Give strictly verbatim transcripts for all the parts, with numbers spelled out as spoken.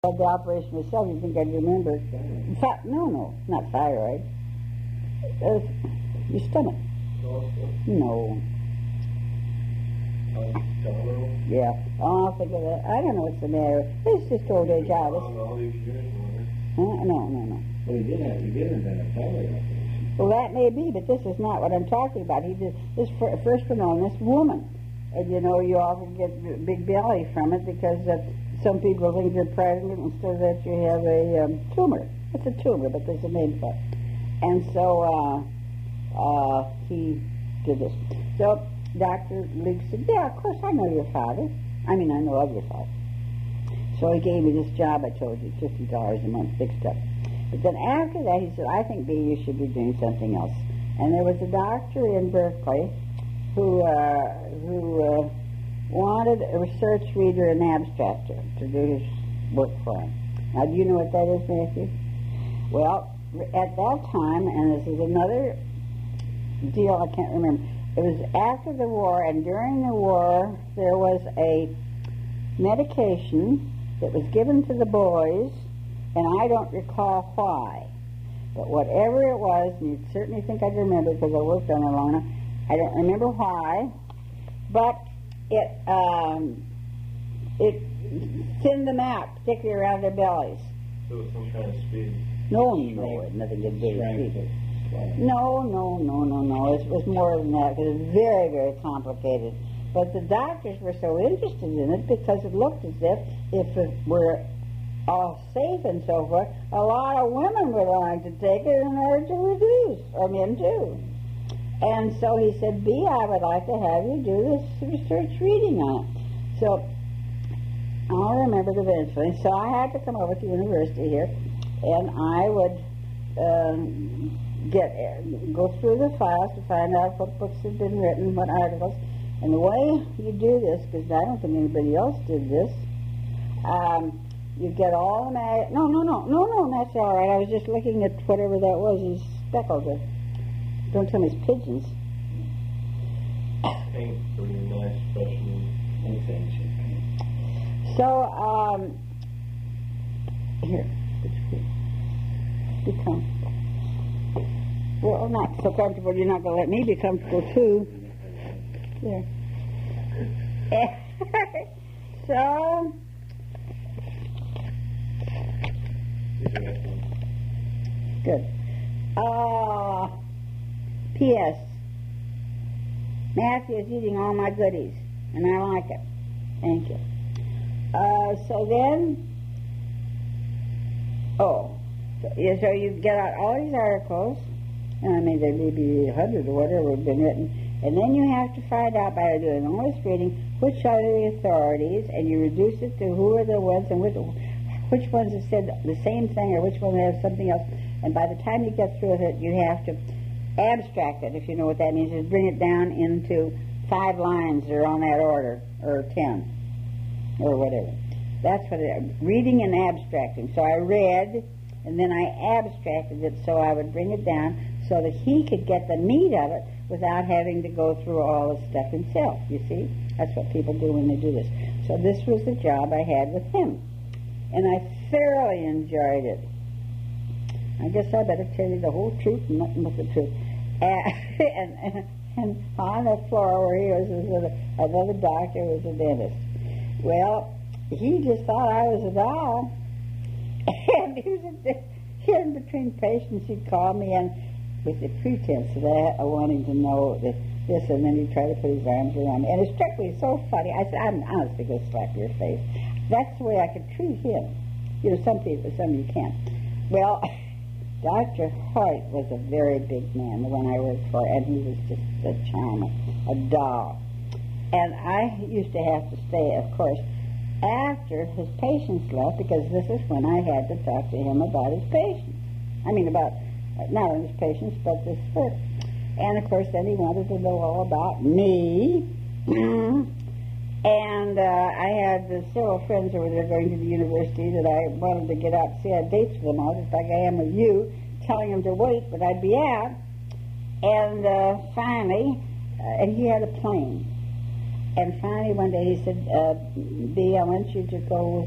had the operation myself, you think I'd remember. In fact, no, no, not thyroid. Uh, your stomach. No. Yeah. Oh, I'll think of that. I don't know what's the matter. It's just old age out. All these years, uh, no, no, no. well, he did have, he did invent a thyroid operation. Well, that may be, but this is not what I'm talking about. He did this for, first one on this woman. And, you know, you often get a big belly from it because uh, some people think you're pregnant instead of that you have a um, tumor. It's a tumor, but there's a name for it. And so uh, uh, he did this. So Doctor Leake said, yeah, of course, I know your father. I mean, I know of your father. So he gave me this job I told you, fifty dollars a month, fixed up. But then after that, he said, I think, B, you should be doing something else. And there was a doctor in Berkeley who uh, who uh, wanted a research reader and abstractor to do his work for him. Now, do you know what that is, Matthew? Well, at that time, and this is another deal I can't remember, it was after the war, and during the war, there was a medication that was given to the boys, and I don't recall why. But whatever it was, and you'd certainly think I'd remember because I worked on it long enough, I don't remember why, but it um, it thinned them out, particularly around their bellies. So it was some kind of speed. No, no, it had nothing to do with Strength. speed. No, no, no, no, no. It was more than that because it's very, very complicated. But the doctors were so interested in it because it looked as if, if it were all safe and so forth, a lot of women would like to take it in order to reduce, or men too. And so he said, B, I would like to have you do this research reading on it. So I'll remember it eventually. So I had to come over to university here, and I would um, get go through the files to find out what books had been written, what articles. And the way you do this, because I don't think anybody else did this, um, you get all the mag... No, no, no, no, no, that's all right. I was just looking at whatever that was. It's speckled. It. Don't tell me it's pigeons. Paint, pretty nice, special paint. So, um, here, be comfortable. Well, not so comfortable you're not going to let me be comfortable, too. There. So, good. Uh, P S Matthew is eating all my goodies, and I like it. Thank you. Uh, so then, oh, so, yeah, so you get out all these articles, and I mean, there may be a hundred or whatever have been written, and then you have to find out by doing all this reading which are the authorities, and you reduce it to who are the ones and which, which ones have said the same thing or which one have something else. And by the time you get through with it, you have to abstract it, if you know what that means, is bring it down into five lines that are on that order, or ten, or whatever. That's what it is, reading and abstracting. So I read, and then I abstracted it so I would bring it down so that he could get the meat of it without having to go through all the stuff himself, you see? That's what people do when they do this. So this was the job I had with him. And I thoroughly enjoyed it. I guess I better tell you the whole truth and nothing but the truth. And, and, and, and on the floor where he was, was a, another doctor was a dentist. Well, he just thought I was a doll. And he was a, in between patients, he'd call me and with the pretense of that, I wanting to know that this, and then he'd try to put his arms around me. And it struck me so funny. I said, I'm honestly going to slap your face. That's the way I could treat him. You know, some people, some you can't. Well, Doctor Hoyt was a very big man, the one I worked for, and he was just a charmer, a doll. And I used to have to stay, of course, after his patients left, because this is when I had to talk to him about his patients. I mean, about, not only his patients, but this work. And, of course, then he wanted to know all about me. And uh, I had uh, several friends over there going to the university that I wanted to get out and see. I had dates with them all, just like I am with you, telling them to wait, but I'd be out. And uh, finally, uh, and he had a plane. And finally one day he said, uh, B, I want you to go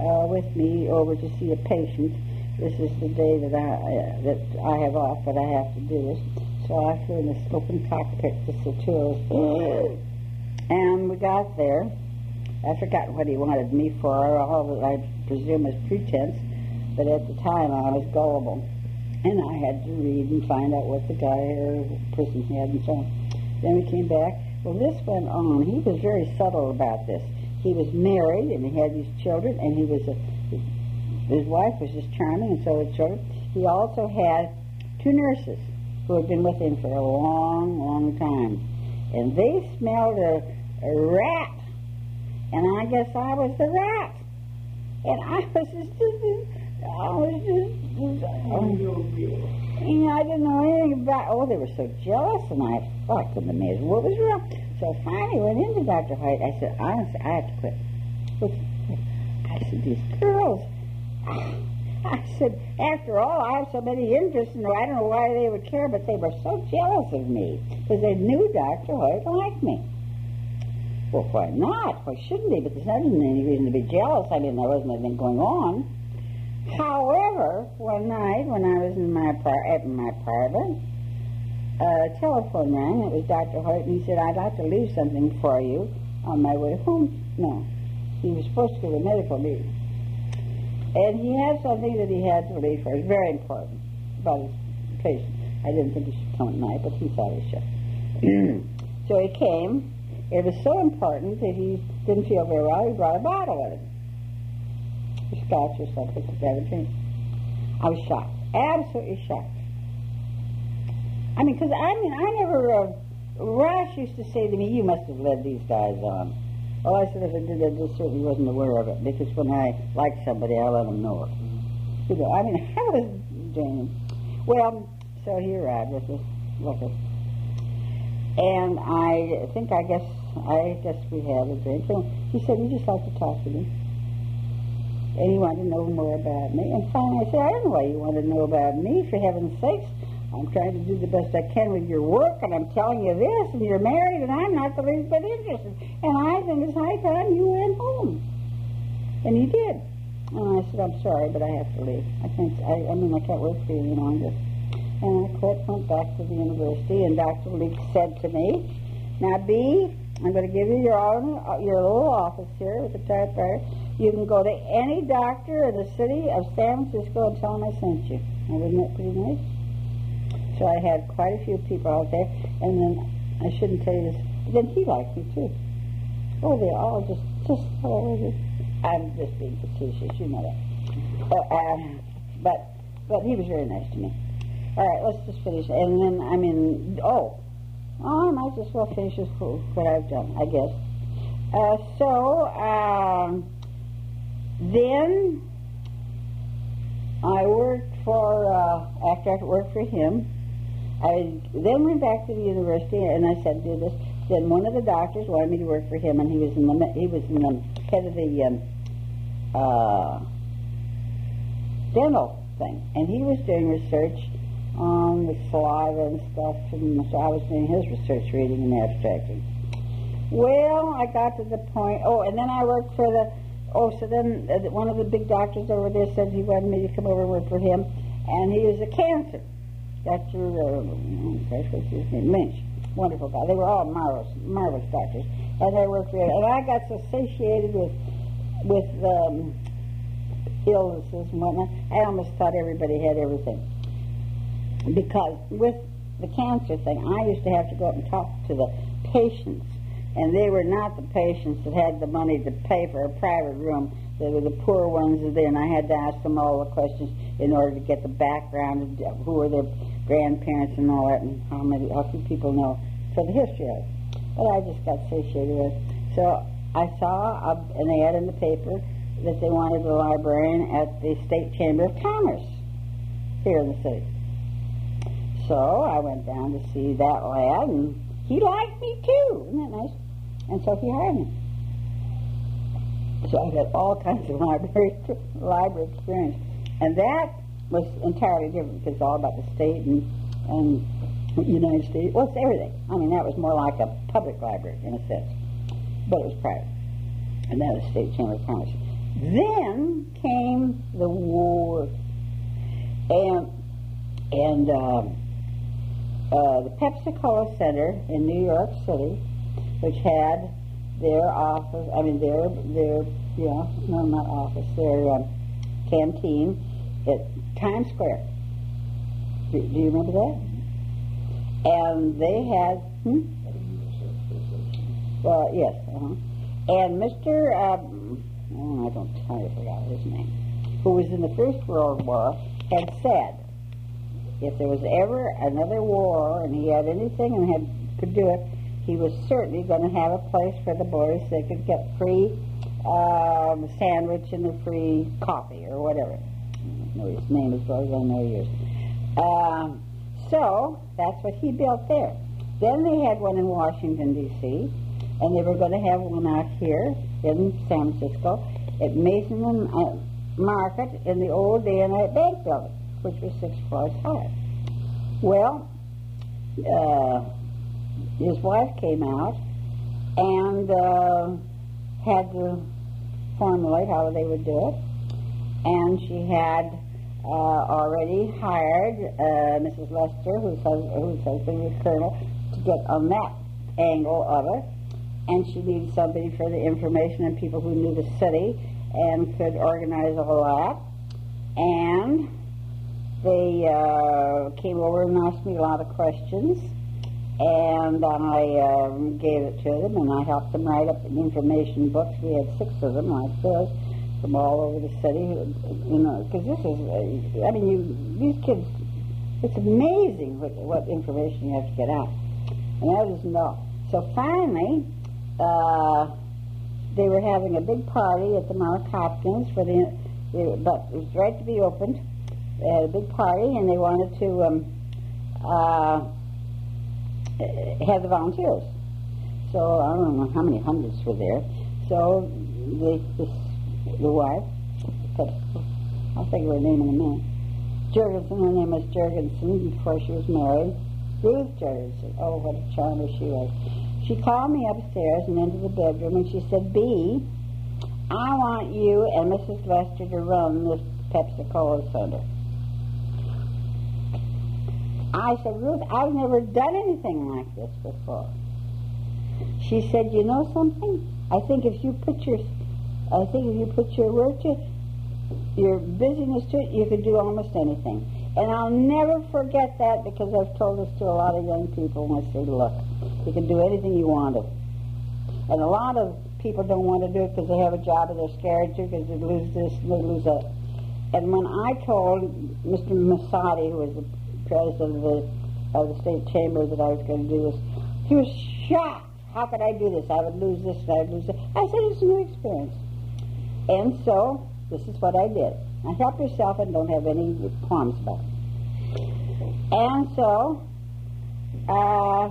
uh, with me over to see a patient. This is the day that I uh, that I have off, but I have to do this. So I flew in this open cockpit, just the two of us. And we got there. I forgot what he wanted me for, all that I presume was pretense, but at the time I was gullible. And I had to read and find out what the guy or person had and so on. Then we came back. Well, this went on. He was very subtle about this. He was married, and he had these children, and he was a, his wife was just charming, and so the children. He also had two nurses who had been with him for a long, long time. And they smelled a, a rat. And I guess I was the rat. And I was just, just I was just, just um, you know, I didn't know anything about, oh, they were so jealous, and I, oh, I couldn't imagine what was wrong. So I finally went into Doctor Hoyt. I said, honestly, I have to quit. I said, these girls, I said, after all, I have so many interests, and I don't know why they would care, but they were so jealous of me, because they knew Doctor Hoyt liked me. Well, why not? Why shouldn't they? But there's not any reason to be jealous. I mean, there wasn't anything going on. However, one night when I was in my par- at my apartment, a telephone rang. It was Doctor Hoyt, and he said, I'd like to leave something for you on my way home. No, he was supposed to go to a medical meeting. And he had something that he had to leave for. It was very important about his patient. I didn't think he should come at night, but he thought he should. So he came. It was so important that he didn't feel very well. He brought a bottle of it. A scotch or something to have a drink. I was shocked. Absolutely shocked. I mean, because, I mean, I never... Uh, Ross used to say to me, you must have led these guys on. Well, I said, if I did, I just certainly wasn't aware of it, because when I like somebody, I let them know it. You know, I mean, I was doing... Well, so he arrived with this liquor. And I think, I guess, I guess we had a drink. And he said, he'd just like to talk to me. And he wanted to know more about me. And finally I said, I don't know why you want to know about me, for heaven's sakes. I'm trying to do the best I can with your work, and I'm telling you this, and you're married, and I'm not the least bit interested. And I think it's high time you went home. And he did. And I said, I'm sorry, but I have to leave. I can't, I, I mean, I can't work for you any longer. And I quit, went back to the university, and Doctor Leake said to me, now, B, I'm going to give you your own, your little office here with the typewriter. You can go to any doctor in the city of San Francisco and tell them I sent you. Now, wasn't that pretty nice? So I had quite a few people out there, and then, I shouldn't tell you this, but then he liked me, too. Oh, they all just, just, oh, just I'm just being facetious, you know that. Uh, uh, but, but he was very nice to me. All right, let's just finish. And then, I mean, oh, oh I might just well finish with what I've done, I guess. Uh, so, um, then I worked for, uh, after I worked for him, I then went back to the university, and I said, do this. Then one of the doctors wanted me to work for him, and he was in the, he was in the head of the um, uh, dental thing, and he was doing research on the saliva and stuff, and so I was doing his research, reading and abstracting. Well, I got to the point, oh, and then I worked for the, oh, so then uh, one of the big doctors over there said he wanted me to come over and work for him, and he was a cancer. Doctor, uh, gosh, what's his name? Lynch. Wonderful guy. They were all marvelous, marvelous doctors, and they worked for him. And I got so satiated with, with um, illnesses and whatnot, I almost thought everybody had everything. Because with the cancer thing, I used to have to go up and talk to the patients, and they were not the patients that had the money to pay for a private room. They were the poor ones, and then I had to ask them all the questions in order to get the background, who were their grandparents and all that, and how many, how few people know for the history of it. But I just got satiated with it. So I saw a, an ad in the paper that they wanted a librarian at the State Chamber of Commerce here in the city. So I went down to see that lad, and he liked me too. Isn't that nice? And so he hired me. So I had all kinds of library library experience, and that was entirely different because it's all about the state and and United States. Well, it's everything. I mean, that was more like a public library in a sense, but it was private, and that was State Chamber of Commerce. Then came the war, and and uh, uh, the Pepsi-Cola Center in New York City, which had their office, I mean their their yeah no not office, their um, canteen at Times Square. Do, do you remember that? And they had hmm? Well, yes, uh-huh. And Mister Um, oh, I don't tell you, I forgot his name, who was in the First World War, had said if there was ever another war and he had anything and had could do it, he was certainly going to have a place for the boys so they could get free um, sandwich and the free coffee or whatever. I don't know his name as well as I know yours. Um, so that's what he built there. Then they had one in Washington, D C, and they were going to have one out here in San Francisco at Mason and uh, Market in the old Day and Night Bank building, which was six floors high. Well, uh, his wife came out and uh, had to formulate how they would do it, and she had uh, already hired uh, Missus Lester, whose, hus- whose husband was Colonel, to get on that angle of it, and she needed somebody for the information and people who knew the city and could organize all that. And they uh, came over and asked me a lot of questions, and I um, gave it to them, and I helped them write up information books. We had six of them like this from all over the city, you know, because this is, uh, I mean, you, these kids, it's amazing what, what information you have to get out. And I didn't know. So finally, uh, they were having a big party at the Mark Hopkins for the, the but it was right to be opened. They had a big party, and they wanted to um, uh, have the volunteers. So I don't know how many hundreds were there. So the the, the wife, I'll think of her name in a minute. Jurgensen, her name was Jurgensen before she was married. Ruth Jurgensen. Oh, what a charmer she was. She called me upstairs and into the bedroom, and she said, "Bee, I want you and Missus Lester to run this Pepsi-Cola Center." I said, "Ruth, I've never done anything like this before." She said, "You know something? I think if you put your, I think if you put your work to, your busyness to it, you could do almost anything." And I'll never forget that, because I've told this to a lot of young people, and I say, look, you can do anything you want to. And a lot of people don't want to do it because they have a job and they're scared to, because they lose this and they lose that. And when I told Mister Masadi, who was the president of the, of the state chamber, that I was going to do this, he was shocked. How could I do this? I would lose this and I would lose that. I said, it's a new experience. And so, this is what I did. Now, help yourself and don't have any qualms about it. And so, uh,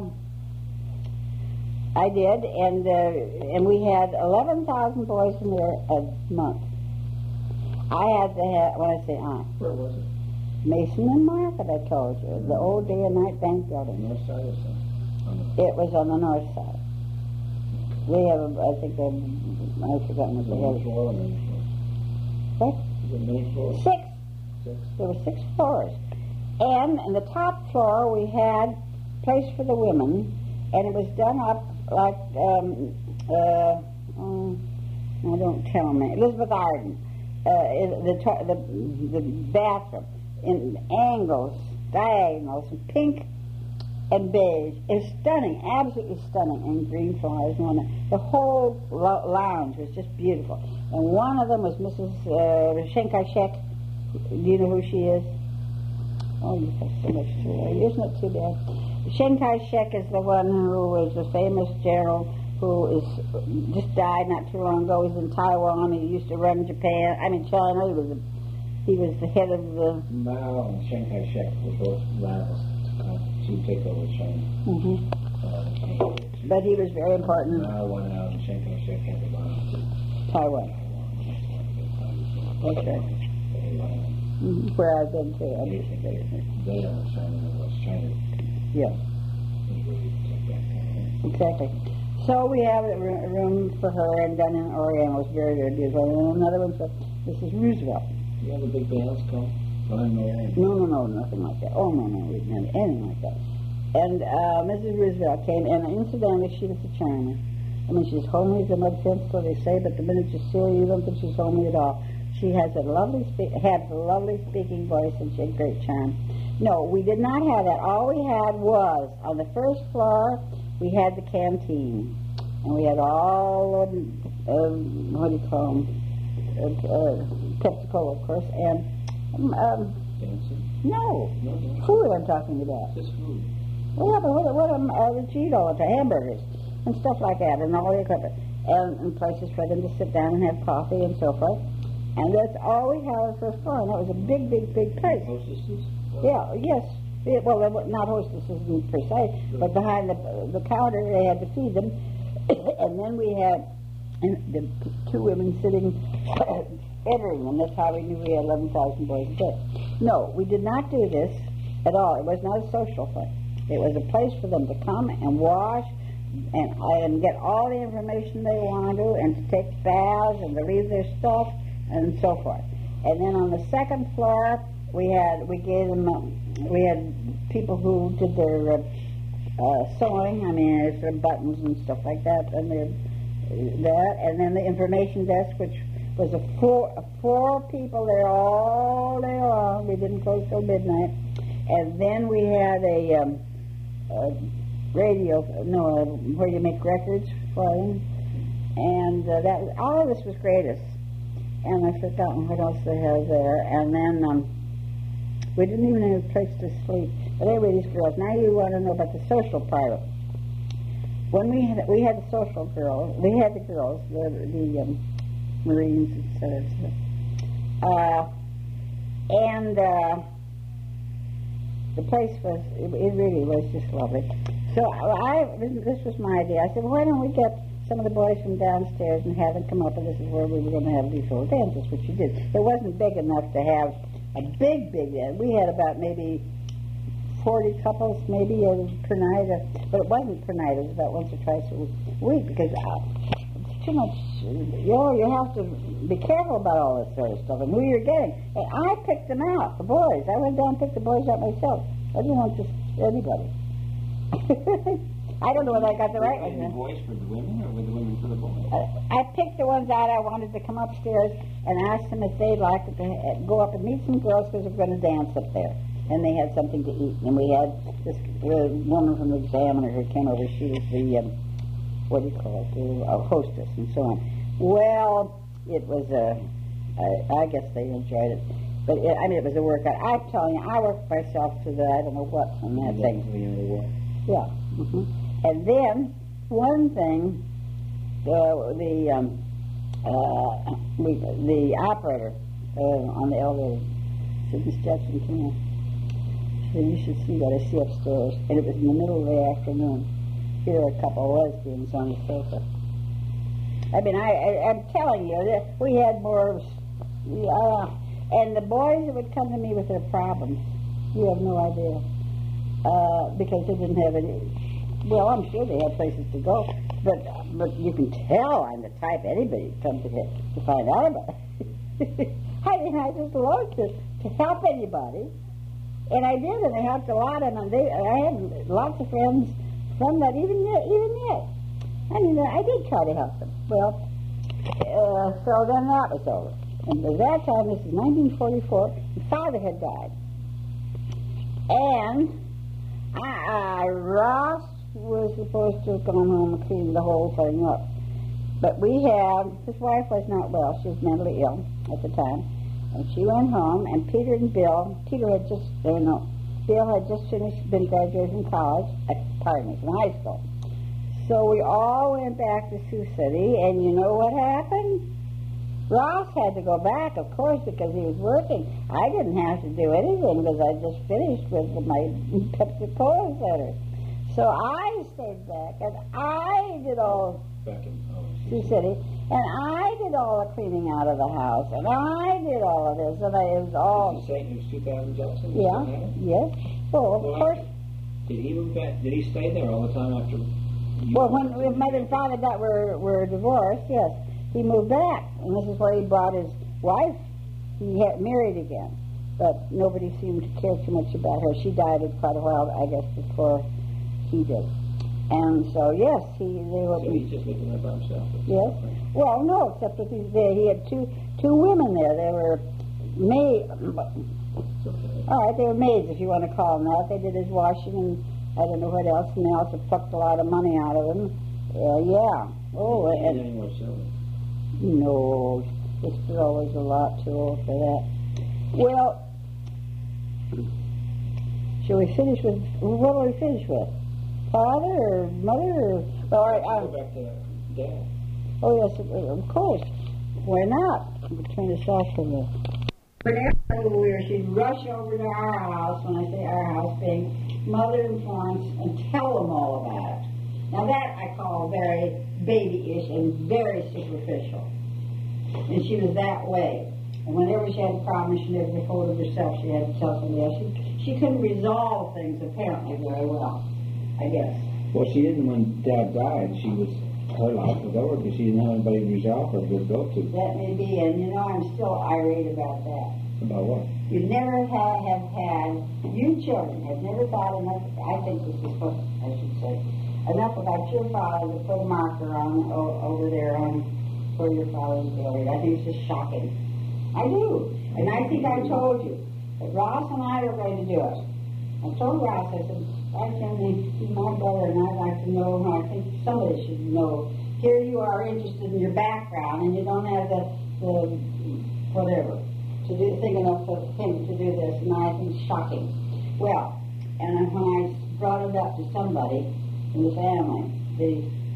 I did, and uh, and we had eleven thousand boys in there a month. I had to have, when I say I. Where was it? Mason and Market, I told you, the old Day and Night Bank building. North side or south? It was on the north side. We have, a, I think, a, I've forgotten what The they main had. floor or main floor? What? The main floor? Six. Six. There were six floors. And in the top floor we had place for the women, and it was done up like, um, uh, oh, oh, don't tell me, Elizabeth Arden, uh, the, to- the, the bathroom, in angles, diagonals, and pink and beige. It's stunning, absolutely stunning, and green flowers. And all. The whole lo- lounge was just beautiful. And one of them was Missus Uh, Shenkashek. Do you know who she is? Oh, you have so much to learn. Isn't it too bad? Chiang Kai-shek is the one who was the famous general who is just died not too long ago. He was in Taiwan. He used to run Japan. I mean China. He was a, he was the head of the. Mao and Chiang Kai-shek were both rivals to take over China. Mm-hmm. Uh, but he was very important. Mao won out, and Chiang Kai-shek had to run to Taiwan. That's right. Mm-hmm. Where I've been to. I mean, They are China and West China. yeah. Was really took that kind of Exactly. So we have a roo- a room for her, and done in Oriental. It's very, very beautiful. And another one for Missus Roosevelt. You have a big bands come? Oh, no, No, no, no, nothing like that. Oh, no, no, we didn't have anything like that. And uh, Missus Roosevelt came, and incidentally, she was a charmer. I mean, she's homely as a mud fence, so they say, but the minute you see her, you don't think she's homely at all. She has a lovely, spe- had a lovely speaking voice, and she had great charm. No, we did not have that. All we had was, on the first floor, we had the canteen. And we had all, of, um, what do you call them, uh, uh, Pepsi-Cola, of course, and, um, um Dancing? no, No, no. food I'm talking about. Just food. Well, yeah, but what, what um, uh, the Cheeto, the hamburgers, and stuff like that, and all the equipment, and, and places for them to sit down and have coffee and so forth. And that's all we had on the first floor, and that was a big, big, big place. Hostesses? Yeah, yes. Yeah, well, they were not hostesses per se, but behind the the counter they had to feed them, and then we had and the two women sitting entering them. That's how we knew we had eleven thousand boys a day. No, we did not do this at all. It was not a social thing. It was a place for them to come and wash and and get all the information they wanted to, and to take baths and to leave their stuff and so forth. And then on the second floor, we had we gave them um, we had people who did their uh, uh, sewing. I mean, there's their buttons and stuff like that, and their that, and then the information desk, which was a four a four people there all day long. We didn't close till midnight, and then we had a, um, a radio, no, uh, where you make records for them, and uh, that was, all of this was greatest. And I've forgotten what else they had there. And then um, we didn't even have a place to sleep. But anyway, these girls. Now you want to know about the social part of it. When we had we had the social girls, we had the girls, the, the um, Marines, et cetera, et cetera. Uh, and uh, the place was, it, it really was just lovely. So I, this was my idea. I said, well, why don't we get some of the boys from downstairs and have them come up, and this is where we were going to have these little dances, which you did. It wasn't big enough to have a big, big dance. We had about maybe forty couples, maybe uh, per night, uh, but it wasn't per night. It was about once or twice a week, because uh, it's too much. You know, you have to be careful about all this sort of stuff and who you're getting. And I picked them out, the boys. I went down and picked the boys out myself. I didn't want just anybody. I don't know whether I got the right one. Were the boys for the women, or were the women for the boys? Uh, I picked the ones out I wanted to come upstairs and ask them if they'd like to uh, go up and meet some girls, because we're going to dance up there. And they had something to eat. And we had this uh, woman from the Examiner who came over. She was the, um, what do you call it, the uh, hostess and so on. Well, it was a, I, I guess they enjoyed it. But, it, I mean, it was a workout. I'm telling you, I worked myself to the, I don't know what, on that thing. Yeah. Mm-hmm. And then, one thing, uh, the um, uh, we, the operator uh, on the elevator said, Miss Jackson, come here. She said, you should see what I see upstairs. And it was in the middle of the afternoon. Here are a couple of lesbians on the sofa. I mean, I, I, I'm telling you, that we had more, uh, and the boys that would come to me with their problems, you have no idea, uh, because they didn't have any. Well, I'm sure they had places to go, but but you can tell I'm the type anybody would come to to find out about. I mean, I just loved to, to help anybody, and I did, and I helped a lot, and they, I had lots of friends from that, even yet, even yet. I mean, I did try to help them. Well, uh, so then that was over. And at that time, this is nineteen forty-four, my father had died. And I, I, Ross was supposed to have gone home and cleaned the whole thing up. But we had, his wife was not well. She was mentally ill at the time. And she went home, and Peter and Bill, Peter had just, uh, no, Bill had just finished, been graduated from college, uh, pardon me, from high school. So we all went back to Sioux City, and you know what happened? Ross had to go back, of course, because he was working. I didn't have to do anything because I just finished with my Pepsi-Cola Center. So I stayed back, and I did all back in oh, Sioux City, and I did all the cleaning out of the house, and I did all of this, and I, it was all... Did you say it was two thousand Jackson? Yeah, yes. Well, of well, course... Did he move back? Did he stay there all the time after? Well, when when mother and father got were were divorced, yes, he moved back, and this is where he brought his wife. He had married again, but nobody seemed to care too much about her. She died at quite a while, I guess, before he did. And so, yes, he they were. So he's just living there by himself. Yes. Well, no, except that he's there. He had two two women there. They were maids. Okay. All right, they were maids, if you want to call them that. They did his washing and I don't know what else, and they also plucked a lot of money out of him. Uh, yeah. Oh, Is and, any more children? no, this girl was a lot too old for that. Well, shall we finish with, what will we finish with? Father or mother or, well, I, I, Go back to Dad. oh yes, of course. Why not? We'll turn this off from the... Whenever we were, she'd rush over to our house, when I say our house, being Mother and Florence, and tell them all about it. Now that I call very babyish and very superficial. And she was that way. And whenever she had a problem, she never got hold of herself. She had to tell somebody else. She, she couldn't resolve things, apparently, very well, I guess. Well, she didn't when Dad died. She was, her life was over because she didn't have anybody to resolve her to go to. That may be, and you know, I'm still irate about that. About what? You never have, have had, you children have never thought enough, I think this is what I should say, enough about your father to put a marker on o- over there on where your father is buried. I think it's just shocking. I do. And I think I told you that Ross and I are going to do it. I told Ross, I said, I can be my brother and I'd like to know, I think somebody should know. Here you are interested in your background and you don't have the, the whatever, to do, think enough of him to do this, and I think it's shocking. Well, and when I brought it up to somebody in the family, they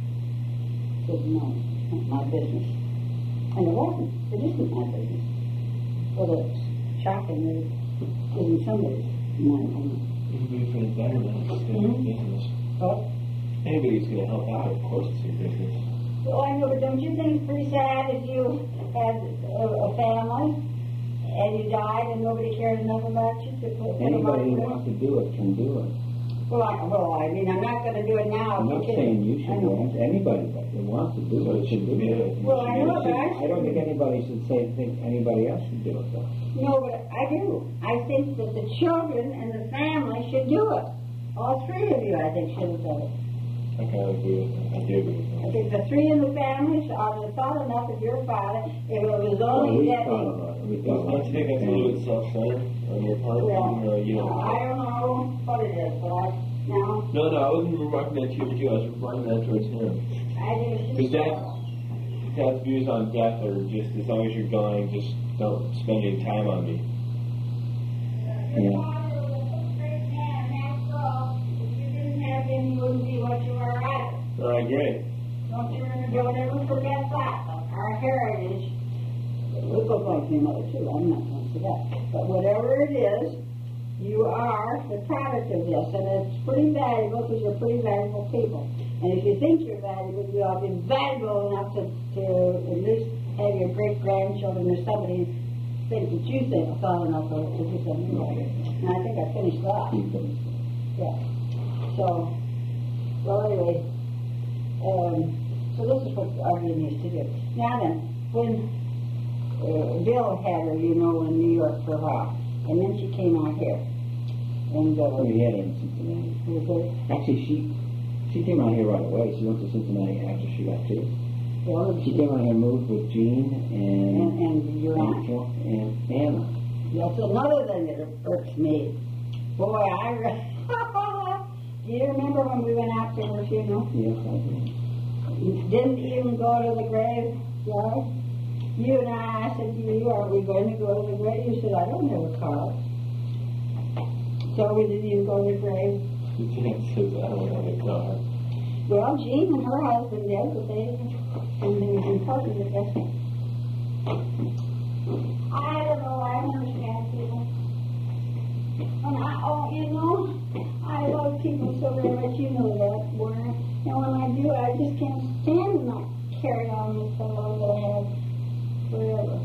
said, no, it's not my business. And it wasn't. It isn't my business. Well, it's shocking that it isn't somebody's, in my opinion. You can do it for the betterment of the Mhm. business. But, Anybody's going to help out, of course, it's your business. well, I know, but don't you think it's pretty sad if you had a, a family and you died and nobody cared enough about you to put Anybody who put them on wants to do it can do it. Well, I, well, I mean, I'm not going to do it now. I'm not because- saying you I should know. do it. Anybody that wants to do So it it should should do be it. a- Well, I know, but I I don't think anybody should say think anybody else should do it though. No, but I do. I think that the children and the family should do it. All three of you, I think, should have done it. I kind of agree with that. I do agree with I that. think the three in the family should have thought enough of your father. If it was Well, only we that thought big. about it. We Well, thought don't you think that's a little bit self-centered on your part? Well, Even though you don't. I don't know what it is, but I, now, No, no, I wasn't remarking that towards you. I was remarking that towards him. I think Because it's Dad, Dad's views on death are just as long as you're dying, just don't spend any time on me. Yeah. You wouldn't be what you are either. All right, great. Don't you remember, don't ever forget that. Our heritage, we go back to another too, I'm not going to say that. But whatever it is, you are the product of this, and it's pretty valuable because you're pretty valuable people. And if you think you're valuable, you ought to be valuable enough to, to at least have your great-grandchildren or somebody think that you think thought enough of it to do something about it. And I think I finished that. Keep it. Yeah. So, well, anyway, um, so this is what Arvin needs to do. Now then, when uh, Bill had her, you know, in New York for a while, and then she came out here, and uh, We had her in Cincinnati. was it, Actually, she she came out here right away. She went to Cincinnati after she got here. well, She came out here, moved with Jean and, and and your aunt. and Anna. That's another thing that irks me. Boy, I. Re- Do you remember when we went out to her funeral? Yes, I do. You didn't even go to the graveyard. You and I, I said to you, are we going to go to the grave? You said, I don't have a car. So we didn't even go to the grave. Dad says I don't have a car. Well, Jean and her husband did, but they, and they was important to us. I don't know, I understand people. And I, oh, you know, I love people so very much, you know that, Warner. And when I do, I just can't stand to not carry on with the love that I have forever.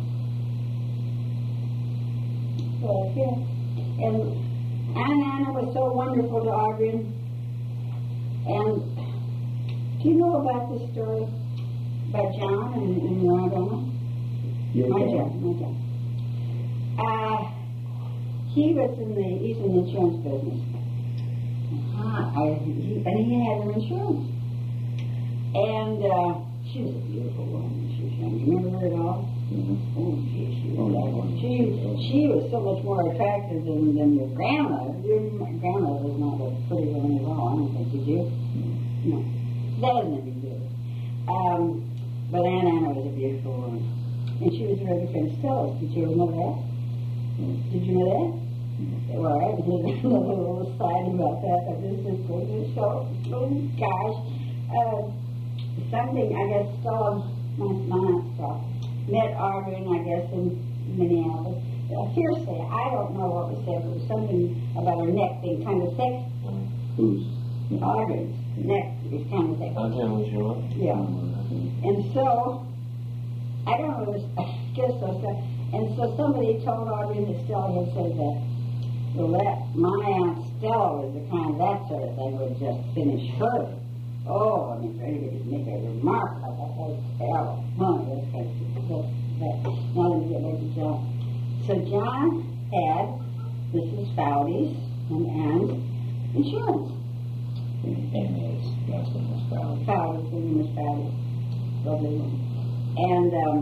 But, yeah. And Aunt Anna was so wonderful to Audrey. And Do you know about this story about John and, and your Alabama? Your My dad? John, my John. Uh, he was in the, he's in the insurance business. Uh-huh. I, he, and he had her insurance. And uh, she was a beautiful woman. She was young. Do you remember her at all? Mm-hmm. Oh, gee, she was Oh, lovely. yeah. She, she was so much more attractive than, than your grandmother. Your grandmother was not a pretty woman at all, I don't think. Did you? No. That doesn't have anything to do with it. Um, but Aunt Anna was a beautiful woman. And she was a very good friend of Stella's. Did you ever know that? Mm-hmm. Did you know that? Mm-hmm. Well, I did another little side about that. But this is good. So, oh, gosh. Uh, something, I guess, Stella, my, my aunt Stella, met Arvin, I guess, in Minneapolis. Uh, fiercely, I don't know what was said. It was something about her neck being kind of thick. Who's? Arvin's neck was kind of thick. I'm telling you what. Yeah. And so, I don't know, it was, I guess so, so. And so somebody told Arvin that Stella had said that, well, that, my Aunt Stella was the kind of that sort of thing would just finish her. Oh, I mean, for anybody to make a remark about that, that was terrible. Huh, that's kind of, that, that, now let me get back to John. So John had Missus Fowdy's and Ann's insurance. And his last name was Fowler. Fowdy's, the name was Fowdy. Lovely woman. And, um,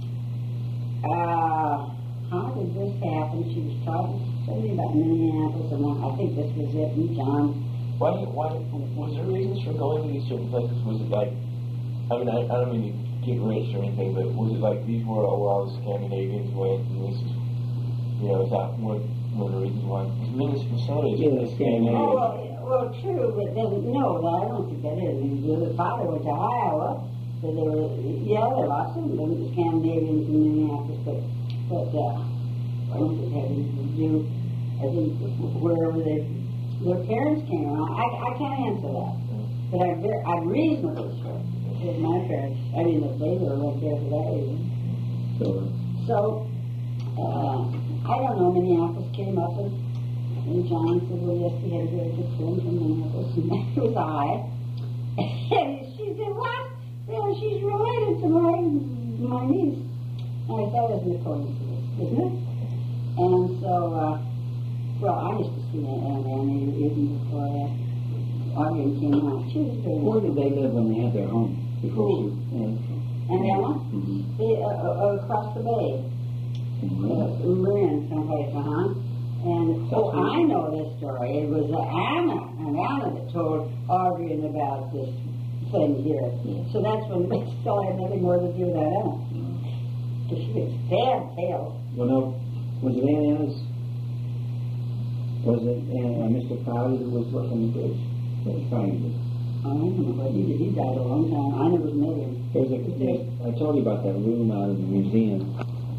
uh, how did this happen? She was talking something about Minneapolis, and I think this was it, and John. Why, why, was there reasons for going to these certain places? Was it like, I mean, I, I don't mean to get rich or anything, but was it like these were all the Scandinavians went, and this is, you know, is that one, one of the reasons why? Because Minnesota is Yeah, the Scandinavian. Oh, well, well, true, but then, no, I don't think that is. The father went to Iowa, so there were, yeah, there are lots of them, the Scandinavians in Minneapolis, but, but, uh, I don't think it had anything to do, I think, wherever they, their parents came around. I, I can't answer that, but I'm, very, I'm reasonably sure that my parents, I mean, that they were right there for that reason. So, So, uh, I don't know, Minneapolis came up and, and John said, well, yes, he had a very good friend from Minneapolis, and that was I. And she said, what? Well, she's related to my, my niece. And I thought it was a coincidence, isn't it? And so, uh, well, I used to see that Aunt Anna even before uh, Audrey came out. She was very where did they live when they had their home? Before she, yeah. Aunt Anna? Mm-hmm. They, uh, uh, across the bay. Mm-hmm. Uh, Marin someplace, uh-huh. And, oh, I know this story. It was uh, Anna, and Anna that told Audrey about this thing here. Yeah. So that's when they still had nothing more to do with that Anna. Because she could stand tails. Well, no, was it Aunt Anna's? Was it uh, Mister Fowler who was working the bridge? That was fine. I don't know, but he, he died a long time. I never met him. There's a, there's, I told you about that room out of the museum.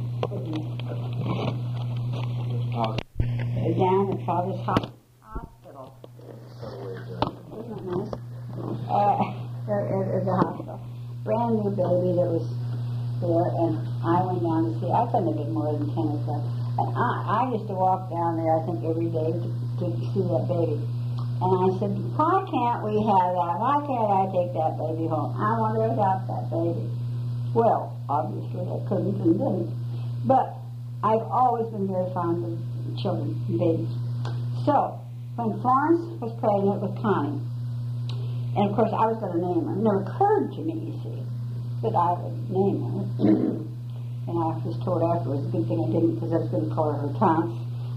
Down at Father's Hospital. Isn't that nice? Uh, at the hospital. Brand new baby that was there, and I went down to see. I couldn't have been more than ten or so. And I, I used to walk down there, I think, every day to, to see that baby. And I said, why can't we have that? Why can't I take that baby home? I want to adopt that baby. Well, obviously I couldn't and didn't. But I've always been very fond of children and babies. So, when Florence was pregnant with Connie, and of course I was going to name her, it never occurred to me, you see, that I would name her. And I was told afterwards, a good thing I didn't, because I was going to call her her Tance.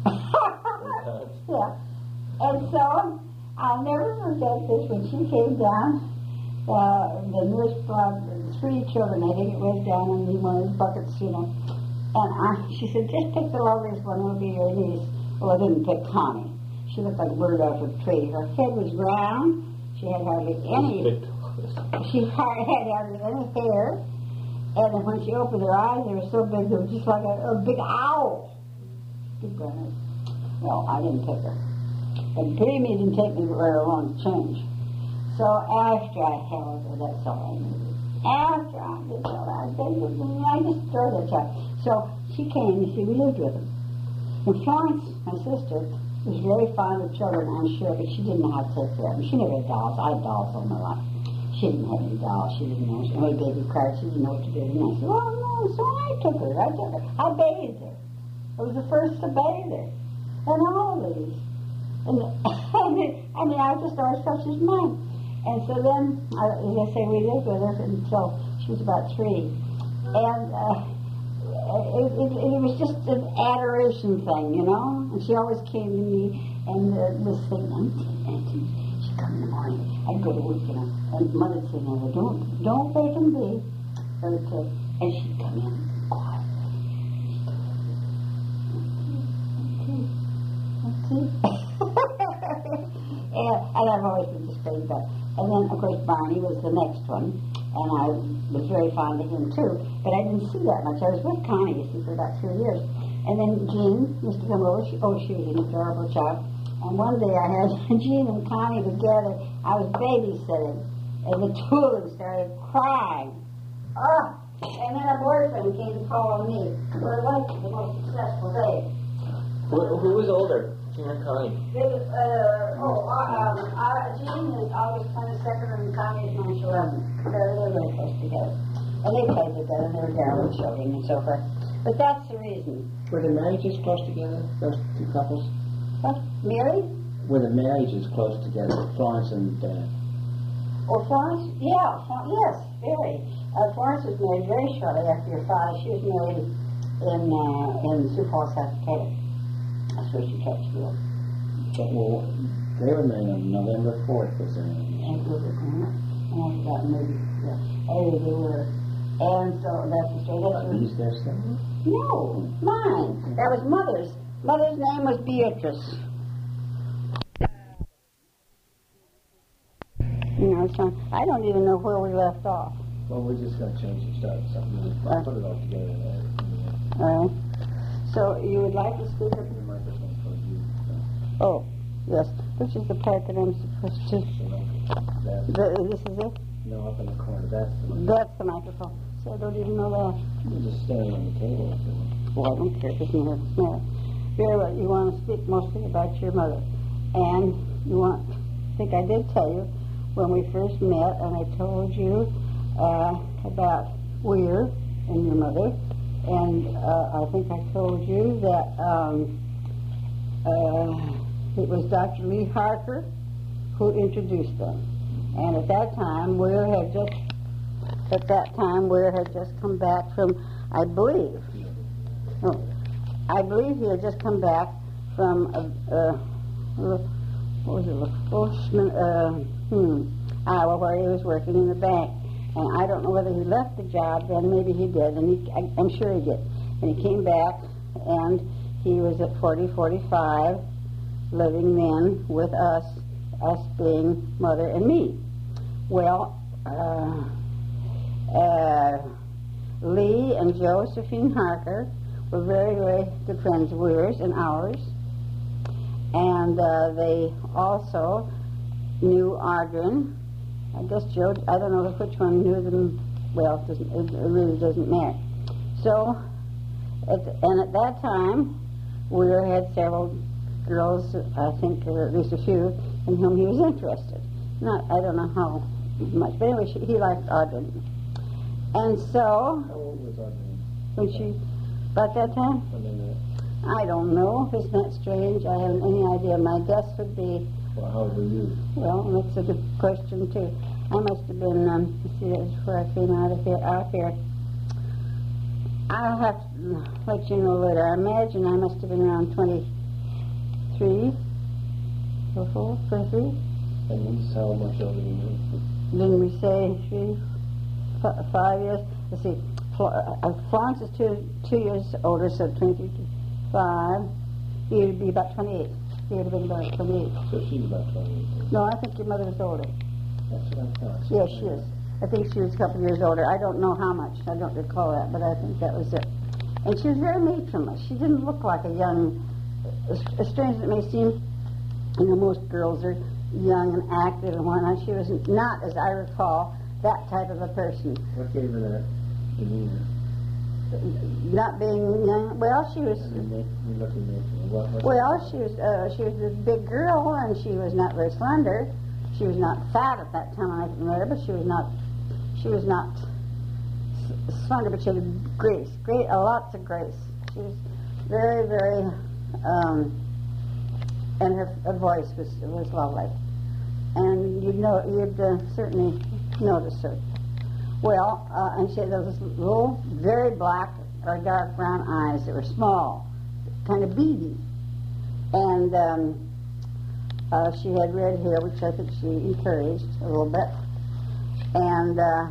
Yeah. And so, I'll never forget this. When she came down, uh, the nurse brought three children, I think it was, down in one of these buckets, you know. And I, she said, just pick the loveliest one, it'll be your niece. Well, I didn't pick Connie. She looked like a bird off a tree. Her head was round. She had hardly any, she had hardly any hair. And then when she opened her eyes, they were so big, they were just like a, a big owl. Big brown. No, I didn't pick her. And believe me, it didn't take me very long to change. So after I held her, that's all I needed. After I did all that, I just threw that child. So she came, you see, we lived with them. And Florence, my sister, was very fond of children, I'm sure, but she didn't know how to take care of them. She never had dolls. I had dolls all my life. She didn't have any dolls. She didn't know. She had a baby cried. She didn't know what to do. And I said, well, no. So I took her. I took her. I bathed her. I was the first to bathe her. And all of these. And, I mean, I just always felt she's mine. And so then, I, as I say, we lived with her until she was about three. And uh, it, it, it was just an adoration thing, you know. And she always came to me and uh, was saying, Auntie, Auntie, she'd come in the morning. I'd go to work, you know. And Mother'd say, no, don't, don't wake and be. Okay. And she'd come in quiet. Okay. and, and I've always been displayed that. And then, of course, Barney was the next one. And I was very fond of him, too. But I didn't see that much. I was with Connie, you see, for about three years. And then Jean used to come over. She, oh, she was an adorable child. And one day I had Jean and Connie together. I was babysitting. And the two of them started crying. Oh! And then a boyfriend came to call on me. So it wasn't the most successful day. Who, who was older? Jean or Connie? They, uh, oh, uh, um, uh, Jean is August twenty-second and Connie is March eleventh. They're, they're really close together. And they played together and they were down with children and so forth. But that's the reason. Were the marriages close together, those two couples? What? Mary? Were the marriages close together, Florence and... Uh... Oh, Florence? Yeah, Fla- yes, very. Uh, Florence was married very shortly after your father. She was married in, uh, in Sioux Falls, South Dakota. That's where she kept school. But, well, they were married on November fourth, was their name? And was it, uh, and I forgot, maybe, yeah. Anyway, they were... And so that's the story. Are these their sons? No, mine. That was Mother's. Mother's name was Beatrice. You know, so I don't even know where we left off. Well, we're just going to change the start something. I'll put it all together there. Uh, so you would like to speak up? The microphone for you. So. Oh, yes. Which is the part that I'm supposed to... That's, The, this is it? no, up in the corner. That's the microphone. That's the microphone. So I don't even know that. You're just standing on the table. So. Well, I don't care. It doesn't hurt. No. Very well. You want to speak mostly about your mother. And you want... I think I did tell you when we first met, and I told you uh, about Weir and your mother. And uh, I think I told you that um, uh, it was Doctor Lee Harker who introduced them. And at that time, Weir had just... At that time, Weir had just come back from, I believe, no, I believe he had just come back from, uh, uh, what was it, Bushman, uh, hmm, Iowa, where he was working in the bank. And I don't know whether he left the job then, maybe he did, and he, I, I'm sure he did. And he came back, and he was at forty, forty-five, living then with us, us being Mother and me. Well, uh... Uh, Lee and Josephine Harker were very, very good friends of Weir's and ours. And uh, they also knew Audrey. I guess Joe, I don't know which one knew them. Well, it, doesn't, it really doesn't matter. So, at, and at that time, Weir had several girls, I think uh, at least a few, in whom he was interested. Not, I don't know how much, but anyway, she, he liked Audrey. And so, How old was Audrey? when she, about that time, When they met? I don't know. Isn't that strange? I haven't any idea. My guess would be, Well, how old were you? well, that's a good question, too. I must have been, um, let's see, that's where I came out of here, out here. I'll have to let you know later. I imagine I must have been around twenty-three, twenty-four, twenty-three. And he's how much older than you? Didn't we say three? F- five years. Let's see. Fl- uh, Florence is two two years older, so twenty-five. He would be about twenty-eight. He would have been about twenty-eight. So she's about twenty-eight. No, I think your mother was older. That's what I thought. Yes, she is. I think she was a couple years older. I don't know how much. I don't recall that, but I think that was it. And she was very matronly. She didn't look like a young, as, as strange as it may seem, you know, most girls are young and active and whatnot. She was not, as I recall, that type of a person. What gave her that demeanor? Not being young. Well, she was. I mean, you looking at what, what Well, she was. Uh, she was a big girl, and she was not very slender. She was not fat at that time I met her, but she was not she was not s- slender, but she had grace, great, uh, lots of grace. She was very, very, um, and her, her voice was was lovely, and you'd know you'd uh, certainly notice her. Well, uh, and she had those little, very black or dark brown eyes that were small, kind of beady, and um, uh, she had red hair, which I think she encouraged a little bit, and uh,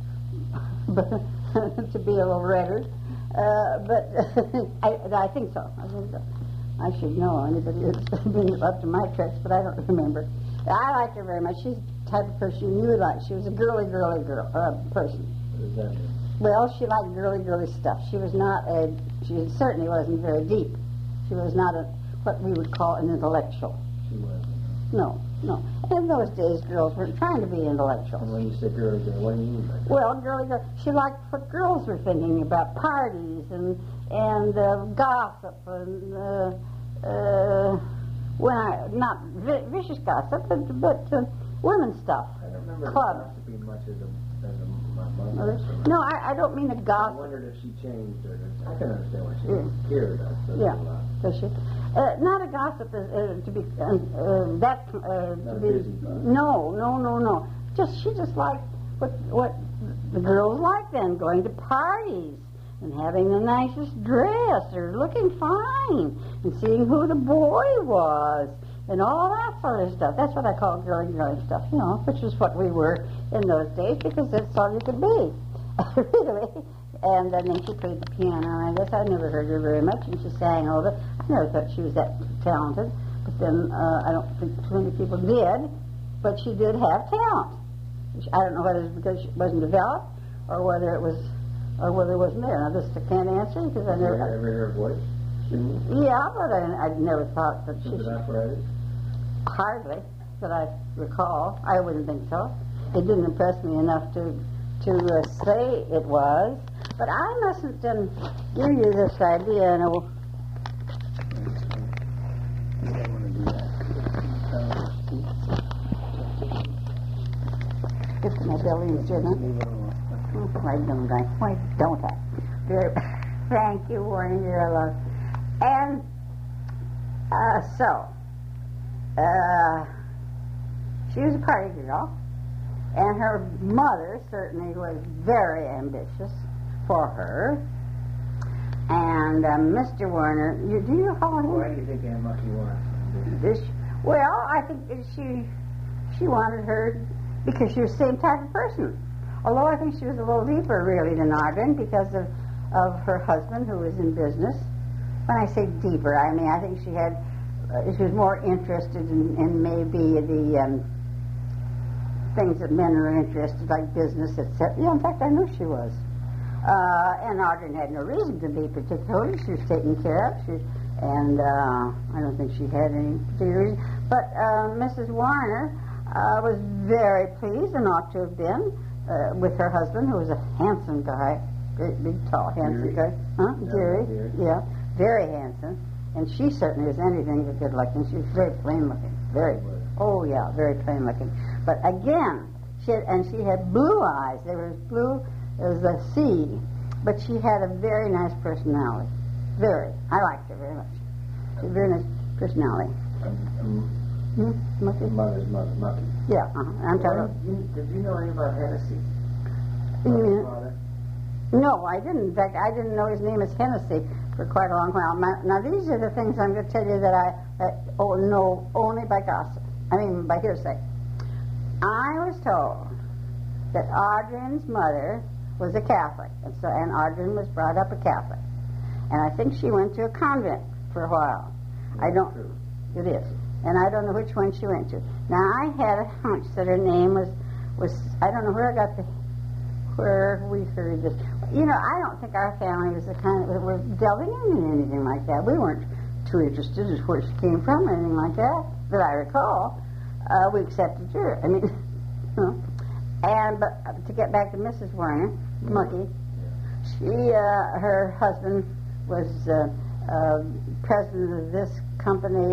to be a little redder. Uh, but I, I think so. I think so. I should know anybody that's been up to my tricks, but I don't remember. I liked her very much. She's the type of person you would like. She was a girly, girly girl uh, person. What does that mean? Well, she liked girly, girly stuff. She was not a. She certainly wasn't very deep. She was not a what we would call an intellectual. She wasn't. No, no. In those days, girls weren't trying to be intellectuals. And when you say girly girl, what do you mean by that? Well, girly girl, she liked what girls were thinking about parties and and uh, gossip and uh, uh, when I, not vi- vicious gossip, but, but uh, women's stuff. I don't remember Club. gossiping much as a, as a, my mother. Uh, no, I, I don't mean a I gossip. wondered if she changed or I can understand why she Yeah. cared us such Yeah. a lot. Does she? Uh, not a gossip is, uh, to be uh, uh, that uh, Not to a be. busy gossip. No, no, no, no. Just she just liked what what the girls like then, going to parties and having the nicest dress or looking fine and seeing who the boy was and all that sort of stuff. That's what I call girly girly stuff, you know, which is what we were in those days because that's all you could be, really. And uh, then she played the piano, and I guess I never heard her very much, and she sang all the. I never thought she was that talented, but then uh, I don't think too many people did, but she did have talent. Which I don't know whether it was because she wasn't developed, or whether it was, or whether it wasn't there. Now this I can't answer because I Did you never. ever hear her voice? Singing? Yeah, but I, I never thought that she. Was it apparatus? Hardly that I recall. I wouldn't think so. It didn't impress me enough to to uh, say it was. But I mustn't um, give you this idea in a. You don't want to do that. If my belly is good, huh? Leave it alone. Why don't I? Why don't I? Very, thank you, Warren, you're love. And uh, so, uh, she was a party girl, and her mother certainly was very ambitious for her. And uh, Mister Warner, you, do you call him? Why do you think Aunt Mucky was? This, well, I think that she she wanted her because she was the same type of person. Although I think she was a little deeper, really, than Audrey because of, of her husband, who was in business. When I say deeper, I mean I think she had uh, she was more interested in, in maybe the um, things that men are interested, like business, et cetera. Yeah, in fact, I knew she was. Uh, and Audrey had no reason to be particularly. She was taken care of. She, and uh, I don't think she had any particular reason. But uh, Missus Warner uh, was very pleased, and ought to have been, uh, with her husband, who was a handsome guy, great, big, tall, handsome Jerry? guy. Huh? Yeah, Jerry? Jerry. Yeah, very handsome. And she certainly was anything but good looking. She was very plain looking. Very. Oh, yeah, very plain looking. But again, she had, and she had blue eyes. They were as blue as the sea. But she had a very nice personality. Very. I liked her very much. She had a very nice personality. Um, Hmm? Mucky? um, mother's mother, Mucky. Yeah, uh-huh. I'm talking about... You, did you know anything about Hennessy? You mean- Father? No, I didn't. In fact, I didn't know his name is Hennessy for quite a long while. My, now, these are the things I'm going to tell you that I uh, oh, know only by gossip. I mean, by hearsay. I was told that Audrine's mother was a Catholic, and so and Audrine was brought up a Catholic. And I think she went to a convent for a while. I don't... True. It is. And I don't know which one she went to. Now, I had a hunch that her name was... was I don't know where I got the... where we heard this. You know, I don't think our family was the kind of, was delving into anything like that. We weren't too interested as where she came from or anything like that, that I recall. Uh, we accepted her. I mean, you know. And, but uh, to get back to Missus Warner, Mm-hmm. Mucky, she, uh, her husband was uh, uh, president of this company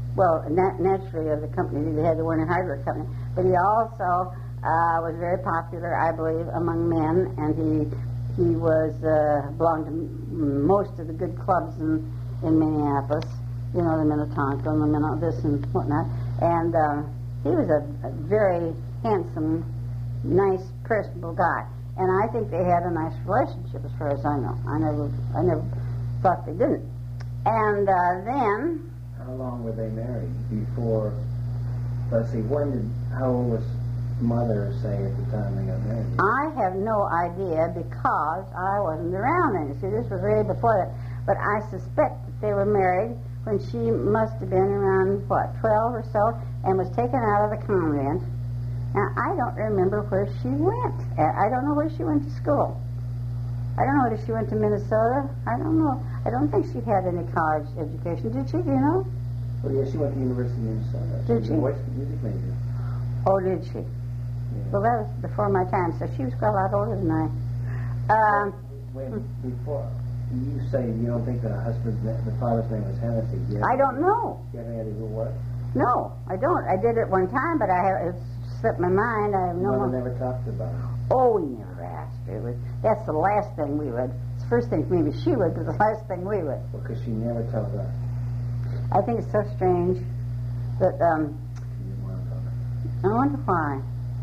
well, nat- naturally of the company, he had the Warner Hardware Company, but he also uh, was very popular, I believe, among men, and he he was uh, belonged to m- most of the good clubs in, in Minneapolis, you know, the Minnetonka and the Minne- this and whatnot, and uh, he was a, a very handsome, nice, personable guy, and I think they had a nice relationship as far as I know. I never, I never thought they didn't. And uh, then... How long were they married before, let's see, when did, how old was Mother, say, at the time they got married? I have no idea because I wasn't around then. See, this was way before that. But I suspect that they were married when she must have been around, what, twelve or so, and was taken out of the convent. Now, I don't remember where she went. I don't know where she went to school. I don't know whether she went to Minnesota. I don't know. I don't think she had any college education. Did she? Do you know? Well, yeah, she went to the University of Minnesota. Did she? She was a music major. Oh, did she? Yeah. Well, that was before my time, so she was quite a lot older than I. Um, When, before, you say you don't think that a husband's name, the father's name was Hennessy. Do you I don't know. Do you have any idea who it was? No, I don't. I did it one time, but I have, it's slipped my mind. I have no Mother more. never talked about it. Oh, we never asked her. It was, that's the last thing we would. It's the first thing maybe she would, but the last thing we would. Well, because she never told us. I think it's so strange that, um, She didn't want to talk about it. I wonder why.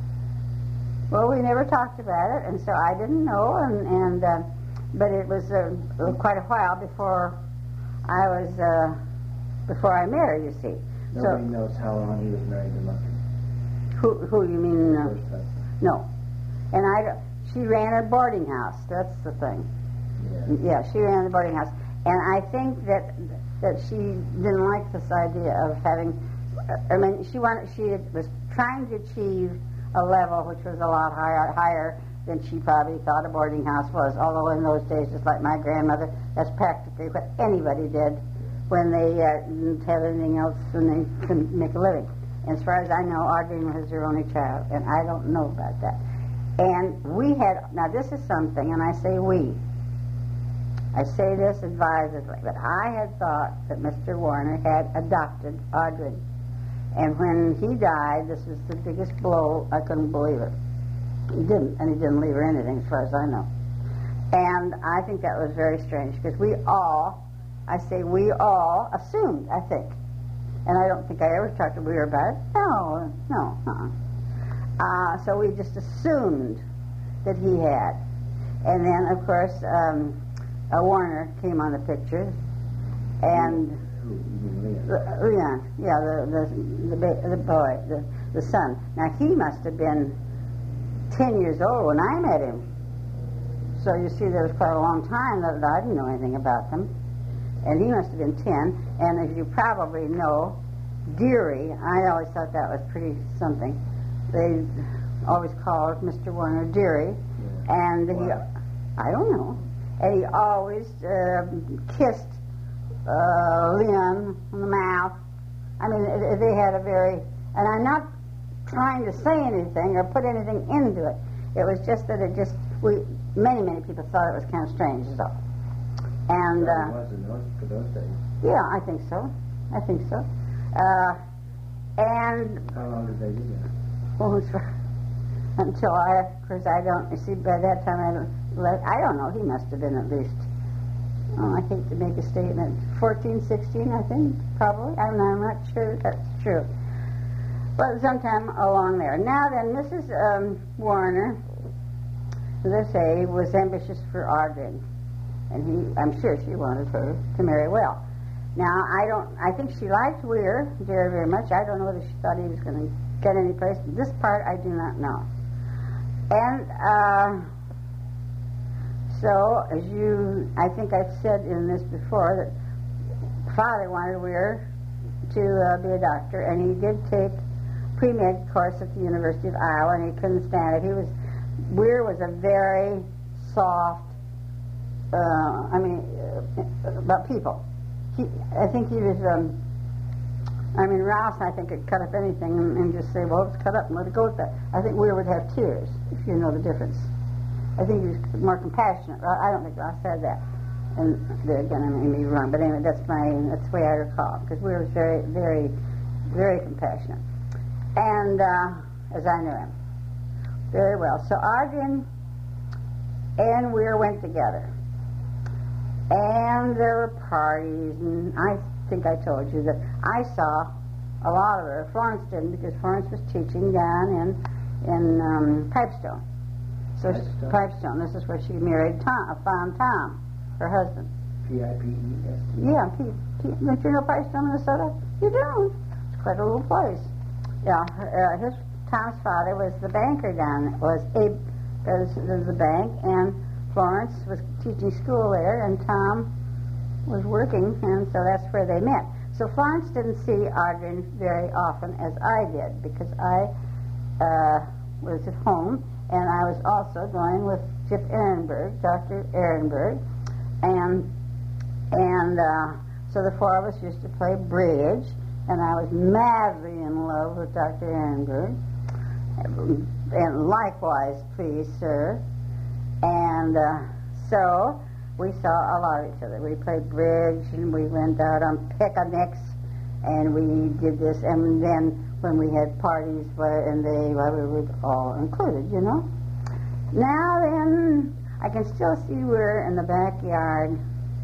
Well, we never talked about it, and so I didn't know, and, and uh, but it was uh, quite a while before I was, uh, before I married, you see. Nobody So, knows how long he was married to Mother. who, who you mean? Uh, First husband. no. And I, don't- she ran a boarding house, that's the thing. Yeah. Yeah, she ran a boarding house. And I think that that she didn't like this idea of having, I mean, she wanted, she was trying to achieve a level which was a lot higher, higher than she probably thought a boarding house was. Although in those days, just like my grandmother, that's practically what anybody did when they uh, didn't have anything else and they couldn't make a living. And as far as I know, Audrey was her only child, and I don't know about that. And we had, now this is something, and I say we, I say this advisedly, but I had thought that Mister Warner had adopted Audrey. And when he died, this was the biggest blow. I couldn't believe it. He didn't, and he didn't leave her anything as far as I know. And I think that was very strange, because we all, I say we all, assumed, I think. And I don't think I ever talked to Weir about it. No, no, uh-uh. Uh, so we just assumed that he had. And then, of course, um, uh, Warner came on the picture, and Who? You mean Leon? uh, Leon, yeah, the the the, ba- the boy, the the son. Now he must have been ten years old when I met him. So you see, there was quite a long time that I didn't know anything about them, and he must have been ten. And as you probably know, Deary, I always thought that was pretty something. They always called Mister Warner Deary, Yeah. and he, Why? I don't know, and he always uh, kissed uh, Leon on the mouth. I mean, it, it- they had a very, and I'm not trying to say anything or put anything into it. It was just that it just, we, many, many people thought it was kind of strange, so. And, Well, uh, it was in those, for those days. yeah, I think so. I think so. Uh, and How long did they do that? well, it's for- until I, of course, I don't, you see, by that time I don't, let- I don't know, he must have been at least, oh, I hate to make a statement, fourteen, sixteen, I think, probably. I'm, I'm not sure that's true. But sometime along there. Now then, Missus Um, Warner, as I say, was ambitious for Audrey. And he, I'm sure she wanted her to marry well. Now, I don't, I think she liked Weir very, very much. I don't know whether she thought he was going to get any place. This part I do not know. And uh, so, as you, I think I've said in this before, that Father wanted Weir to uh, be a doctor, and he did take pre-med course at the University of Iowa, and he couldn't stand it. He was, Weir was a very soft, uh, I mean, uh, about people. He, I think he was, um, I mean, Rouse, I think, could cut up anything and, and just say, well, let's cut up and let it go with that. I think Weir would have tears, if you know the difference. I think he was more compassionate. I don't think Rouse had that. and they're going to make me wrong, but anyway, that's my that's the way I recall, because we were very, very, very compassionate, and uh, as I knew him very well. So Adrian and Weir went together, and there were parties, and I think I told you that I saw a lot of her. Florence didn't, because Florence was teaching down in in um, Pipestone. So Pipestone. Pipestone. This is where she married Tom, found Tom, her husband. P I P E S T. Yeah, P, P, don't you know Pipestone, Minnesota? You do. It's quite a little place. Yeah, uh, his Tom's father was the banker down. Was a was, was the bank, and Florence was teaching school there, and Tom was working, and so that's where they met. So Florence didn't see Adrian very often as I did, because I uh, was at home, and I was also going with Chip Ehrenberg, Doctor Ehrenberg, and and uh, so the four of us used to play bridge, and I was madly in love with Doctor Ehrenberg, and likewise, please, sir, and uh, so we saw a lot of each other. We played bridge, and we went out on picnics, and we did this, and then when we had parties, where, and they, well, we were all included, you know. Now then, I can still see we're in the backyard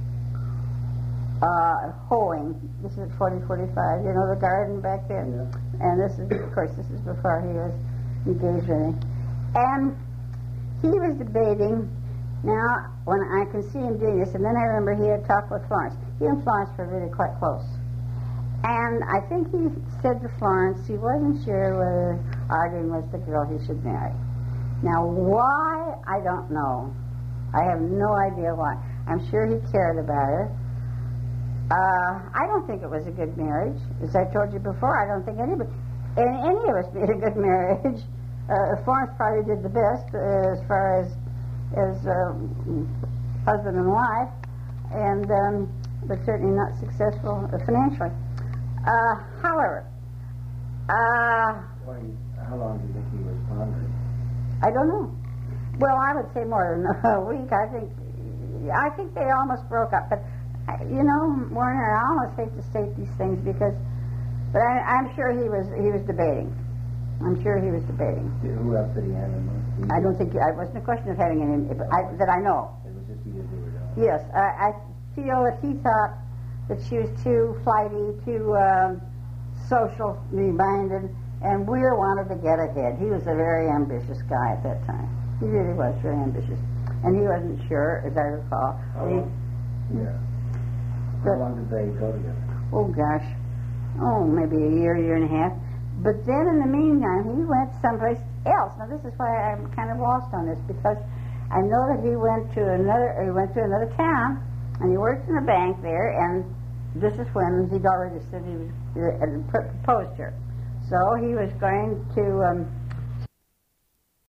uh, hoeing. This is forty forty-five, you know, the garden back there? Yeah. And this is, of course, this is before he was engaged with me. And he was debating. Now, when I can see him doing this, and then I remember he had talked with Florence. He and Florence were really quite close. And I think he said to Florence he wasn't sure whether Adrian was the girl he should marry. Now, why, I don't know. I have no idea why. I'm sure he cared about her. Uh, I don't think it was a good marriage. As I told you before, I don't think anybody, and any of us made a good marriage. Uh, Florence probably did the best uh, as far as as um, husband and wife, and um, but certainly not successful uh, financially. Uh, however, uh, Why, how long do you think he was pondering? I don't know. Well, I would say more than a week. I think I think they almost broke up. But I- you know, Warner, I almost hate to state these things because, but I, I'm sure he was he was debating. I'm sure he was debating. Who else did he have in mind? I don't think it wasn't a question of having any I, that I know. It was just either do or don't. Yes, I, I feel that he thought that she was too flighty, too um, socially minded, and Weir wanted to get ahead. He was a very ambitious guy at that time. He really was very ambitious, and he wasn't sure, as I recall. How He, long? Yeah. How long did they go together? oh gosh, oh maybe a year, year and a half. But then in the meantime, he went someplace else. Now this is why I'm kind of lost on this, because I know that he went to another, he went to another town, and he worked in a bank there, and this is when he'd already said he was, uh, proposed her. So he was going to um,